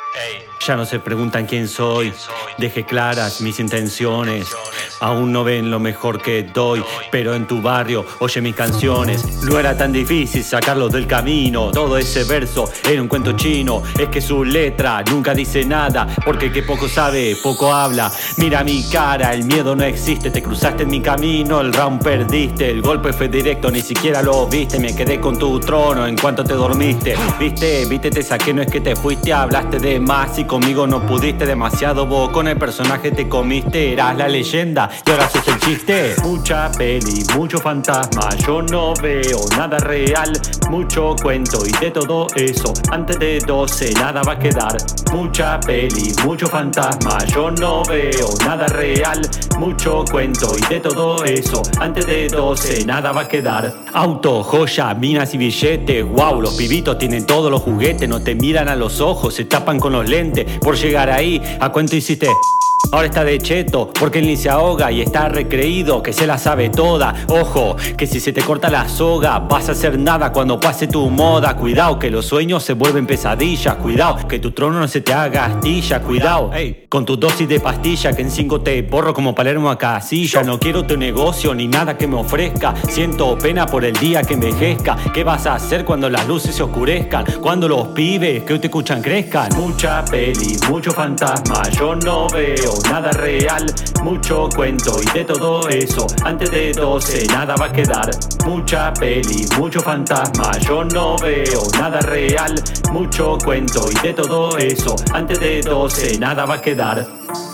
Ya no se preguntan quién soy, dejé claras mis intenciones. Aún no ven lo mejor que doy, pero en tu barrio oye mis canciones. No era tan difícil sacarlos del camino. Todo ese verso era un cuento chino. Es que su letra nunca dice nada, porque el que poco sabe, poco habla. Mira mi cara, el miedo no existe. Te cruzaste en mi camino, el round perdiste. El golpe fue directo, ni siquiera lo viste. Me quedé con tu trono en cuanto te dormiste. Viste, te saqué, no es que te fuiste. Hablaste de más y conmigo no pudiste. Demasiado vos con el personaje te comiste. Eras la leyenda y ahora sos el chiste. Mucha peli, mucho fantasma, yo no veo nada real. Mucho cuento y de todo eso, antes de 12 nada va a quedar. Mucha peli, mucho fantasma, yo no veo nada real. Mucho cuento y de todo eso, antes de 12 nada va a quedar. Auto, joya, minas y billetes, wow, los pibitos tienen todos los juguetes. No te miran a los ojos, se tapan con los lentes. Por llegar ahí, ¿a cuánto hiciste? Ahora está de cheto, porque él ni se ahoga y está recreído, que se la sabe toda. Ojo, que si se te corta la soga, vas a hacer nada cuando pase tu moda. Cuidado, que los sueños se vuelven pesadillas. Cuidado, que tu trono no se te haga astilla. Cuidado, con tu dosis de pastilla, que en 5 te porro como Palermo a Casilla. No quiero tu negocio ni nada que me ofrezca. Siento pena por el día que envejezca. ¿Qué vas a hacer cuando las luces se oscurezcan? Cuando los pibes que hoy te escuchan crezcan. Mucha peli, mucho fantasma, yo no veo nada real. Mucho cuento y de todo eso, antes de 12 nada va a quedar. Mucha peli, mucho fantasma, yo no veo nada real. Mucho cuento y de todo eso, antes de 12 nada va a quedar.